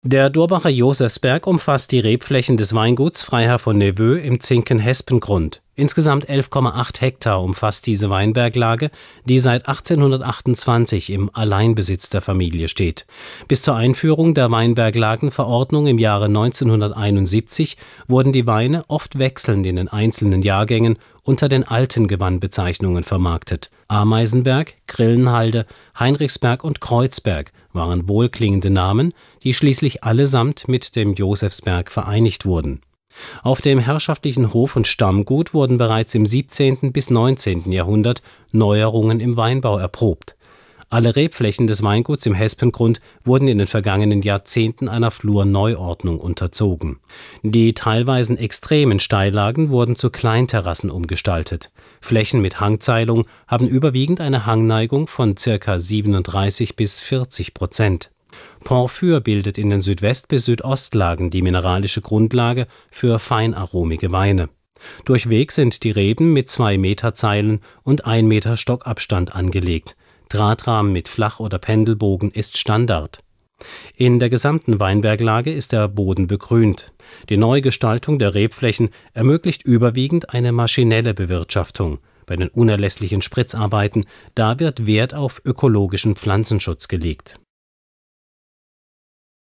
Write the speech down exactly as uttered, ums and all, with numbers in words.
Der Durbacher Josefsberg umfasst die Rebflächen des Weinguts Freiherr von Neveu im Zinken-Hespengrund. Insgesamt elf Komma acht Hektar umfasst diese Weinberglage, die seit achtzehnhundertachtundzwanzig im Alleinbesitz der Familie steht. Bis zur Einführung der Weinberglagenverordnung im Jahre neunzehnhunderteinundsiebzig wurden die Weine oft wechselnd in den einzelnen Jahrgängen unter den alten Gewandbezeichnungen vermarktet. Ameisenberg, Grillenhalde, Heinrichsberg und Kreuzberg waren wohlklingende Namen, die schließlich allesamt mit dem Josefsberg vereinigt wurden. Auf dem herrschaftlichen Hof und Stammgut wurden bereits im siebzehnten bis neunzehnten Jahrhundert Neuerungen im Weinbau erprobt. Alle Rebflächen des Weinguts im Hespengrund wurden in den vergangenen Jahrzehnten einer Flurneuordnung unterzogen. Die teilweise extremen Steillagen wurden zu Kleinterrassen umgestaltet. Flächen mit Hangzeilung haben überwiegend eine Hangneigung von ca. siebenunddreißig bis vierzig Prozent. Porphyr bildet in den Südwest- bis Südostlagen die mineralische Grundlage für feinaromige Weine. Durchweg sind die Reben mit zwei Meter Zeilen und ein Meter Stockabstand angelegt. Drahtrahmen mit Flach- oder Pendelbogen ist Standard. In der gesamten Weinberglage ist der Boden begrünt. Die Neugestaltung der Rebflächen ermöglicht überwiegend eine maschinelle Bewirtschaftung. Bei den unerlässlichen Spritzarbeiten, da wird Wert auf ökologischen Pflanzenschutz gelegt.